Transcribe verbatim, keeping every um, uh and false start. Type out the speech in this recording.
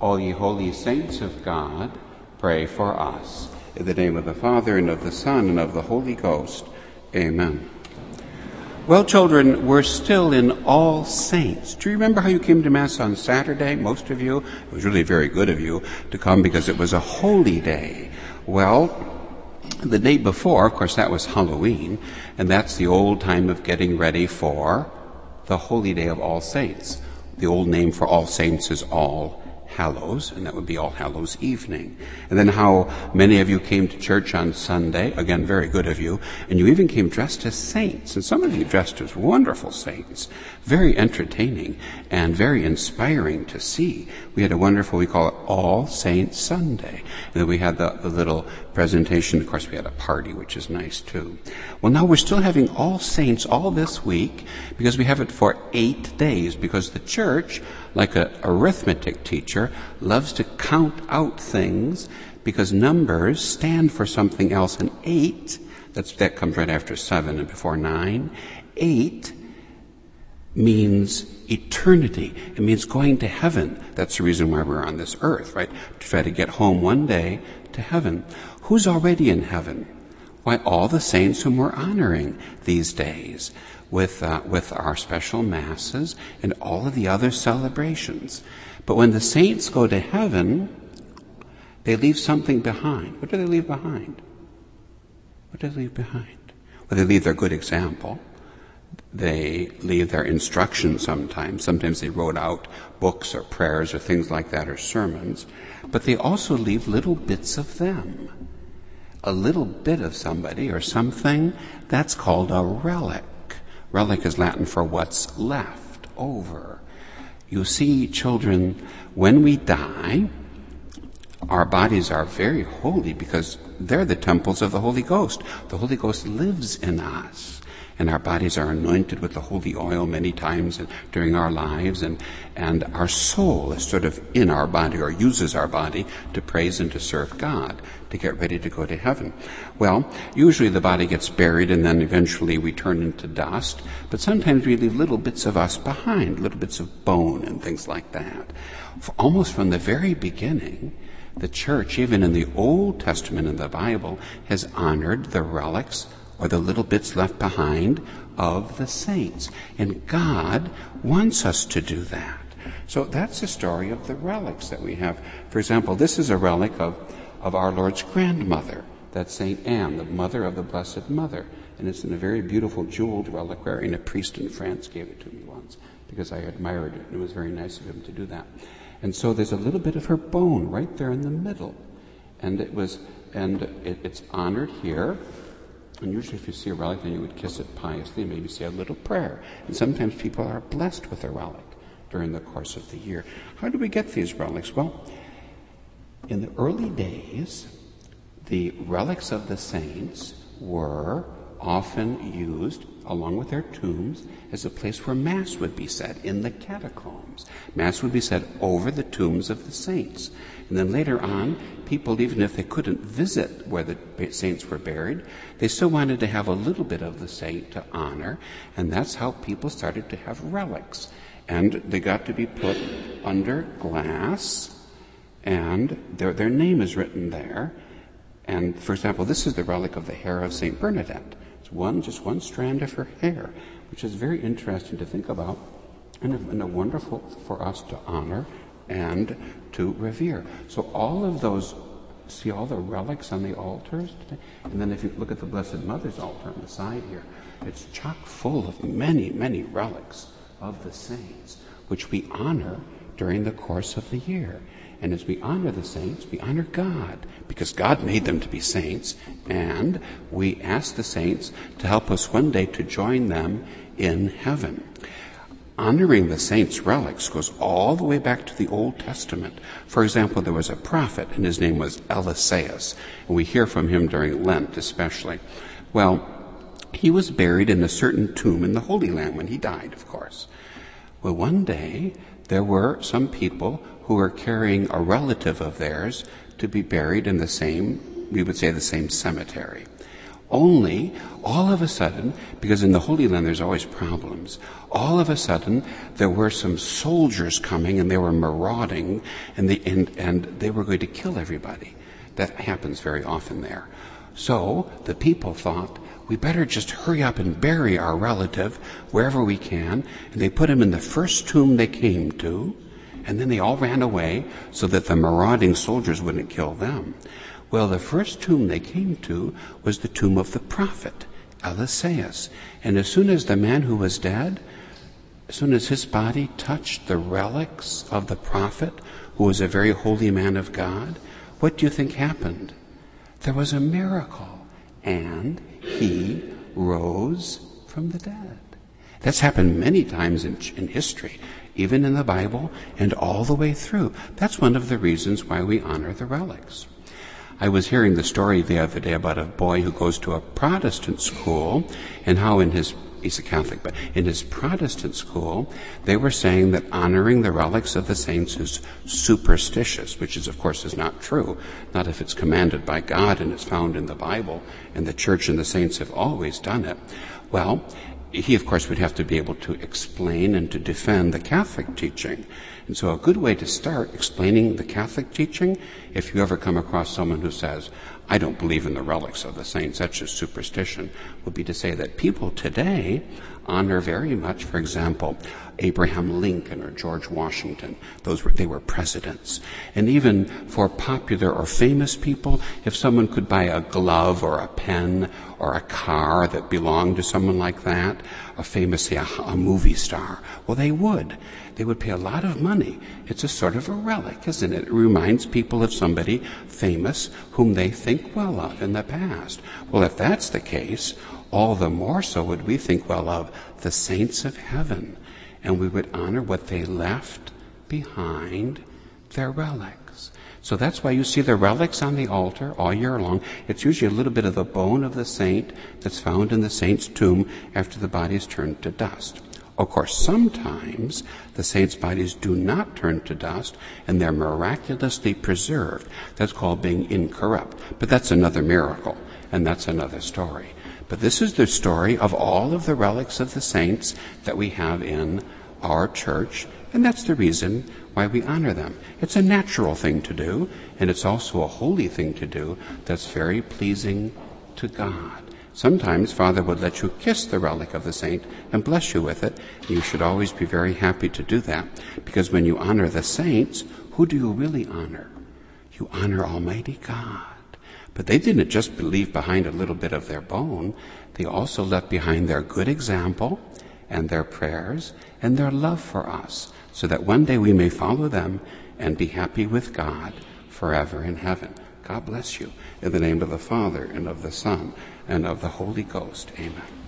All ye holy saints of God, pray for us. In the name of the Father, and of the Son, and of the Holy Ghost. Amen. Well, children, we're still in All Saints. Do you remember how you came to Mass on Saturday? Most of you. It was really very good of you to come because it was a holy day. Well, the day before, of course, that was Halloween, and that's the old time of getting ready for the holy day of All Saints. The old name for All Saints is All Hallows, and that would be All Hallows Evening. And then how many of you came to church on Sunday, again, very good of you, and you even came dressed as saints, and some of you dressed as wonderful saints, very entertaining and very inspiring to see. We had a wonderful, we call it All Saints Sunday, and then we had the, the little presentation. Of course, we had a party, which is nice too. Well, now we're still having All Saints all this week because we have it for eight days, because the church, like an arithmetic teacher, loves to count out things because numbers stand for something else. And eight, that's, that comes right after seven and before nine. Eight means eternity. It means going to heaven. That's the reason why we're on this earth, right? To try to get home one day to heaven. Who's already in heaven? Why, all the saints whom we're honoring these days with uh, with our special masses and all of the other celebrations. But when the saints go to heaven, they leave something behind. What do they leave behind? What do they leave behind? Well, they leave their good example. They leave their instruction sometimes. Sometimes they wrote out books or prayers or things like that, or sermons. But they also leave little bits of them. A little bit of somebody or something, that's called a relic. Relic is Latin for what's left over. You see, children, when we die, our bodies are very holy because they're the temples of the Holy Ghost. The Holy Ghost lives in us. And our bodies are anointed with the holy oil many times during our lives, and, and our soul is sort of in our body, or uses our body to praise and to serve God, to get ready to go to heaven. Well, usually the body gets buried and then eventually we turn into dust, but sometimes we leave little bits of us behind, little bits of bone and things like that. Almost from the very beginning, the church, even in the Old Testament in the Bible, has honored the relics or the little bits left behind of the saints. And God wants us to do that. So that's the story of the relics that we have. For example, this is a relic of, of our Lord's grandmother. That's Saint Anne, the mother of the Blessed Mother. And it's in a very beautiful jeweled reliquary, and a priest in France gave it to me once because I admired it. It was very nice of him to do that. And so there's a little bit of her bone right there in the middle. And it was, and it, it's honored here. And usually if you see a relic, then you would kiss it piously and maybe say a little prayer. And sometimes people are blessed with a relic during the course of the year. How do we get these relics? Well, in the early days, the relics of the saints were often used, along with their tombs, as a place where Mass would be said in the catacombs. Mass would be said over the tombs of the saints. And then later on, people, even if they couldn't visit where the saints were buried, they still wanted to have a little bit of the saint to honor, and that's how people started to have relics. And they got to be put under glass, and their, their name is written there. And, for example, this is the relic of the hair of Saint Bernadette. It's one, just one strand of her hair, which is very interesting to think about, and, and a wonderful for us to honor and to revere. So all of those, see all the relics on the altars today? And then if you look at the Blessed Mother's altar on the side here, it's chock full of many, many relics of the saints, which we honor during the course of the year. And as we honor the saints, we honor God, because God made them to be saints, and we ask the saints to help us one day to join them in heaven. Honoring the saints' relics goes all the way back to the Old Testament. For example, there was a prophet, and his name was Eliseus, and we hear from him during Lent especially. Well, he was buried in a certain tomb in the Holy Land when he died, of course. Well, one day, there were some people who were carrying a relative of theirs to be buried in the same, we would say the same cemetery. Only, all of a sudden, because in the Holy Land there's always problems, all of a sudden there were some soldiers coming and they were marauding and they, and, and they were going to kill everybody. That happens very often there. So the people thought, we better just hurry up and bury our relative wherever we can. And they put him in the first tomb they came to, and then they all ran away so that the marauding soldiers wouldn't kill them. Well, the first tomb they came to was the tomb of the prophet, Eliseus. And as soon as the man who was dead, as soon as his body touched the relics of the prophet, who was a very holy man of God, what do you think happened? There was a miracle, and he rose from the dead. That's happened many times in, in history, even in the Bible and all the way through. That's one of the reasons why we honor the relics. I was hearing the story the other day about a boy who goes to a Protestant school and how in his He's a Catholic, but in his Protestant school, they were saying that honoring the relics of the saints is superstitious, which is, of course, is not true. Not if it's commanded by God and it's found in the Bible, and the Church and the saints have always done it. Well, he, of course, would have to be able to explain and to defend the Catholic teaching. And so a good way to start explaining the Catholic teaching, if you ever come across someone who says, I don't believe in the relics of the saints, that's just superstition, would be to say that people today honor very much, for example, Abraham Lincoln or George Washington. Those were, they were presidents. And even for popular or famous people, if someone could buy a glove or a pen or a car that belonged to someone like that, a famous, say, a, a movie star, well, they would. They would pay a lot of money. It's a sort of a relic, isn't it? It reminds people of somebody famous whom they think well of in the past. Well, if that's the case, all the more so would we think well of the saints of heaven, and we would honor what they left behind, their relics. So that's why you see the relics on the altar all year long. It's usually a little bit of the bone of the saint that's found in the saint's tomb after the body is turned to dust. Of course, sometimes the saints' bodies do not turn to dust and they're miraculously preserved. That's called being incorrupt. But that's another miracle, and that's another story. But this is the story of all of the relics of the saints that we have in our church, and that's the reason why we honor them. It's a natural thing to do, and it's also a holy thing to do that's very pleasing to God. Sometimes Father would let you kiss the relic of the saint and bless you with it. You should always be very happy to do that, because when you honor the saints, who do you really honor? You honor Almighty God. But they didn't just leave behind a little bit of their bone. They also left behind their good example and their prayers and their love for us, so that one day we may follow them and be happy with God forever in heaven. God bless you. In the name of the Father, and of the Son, and of the Holy Ghost. Amen.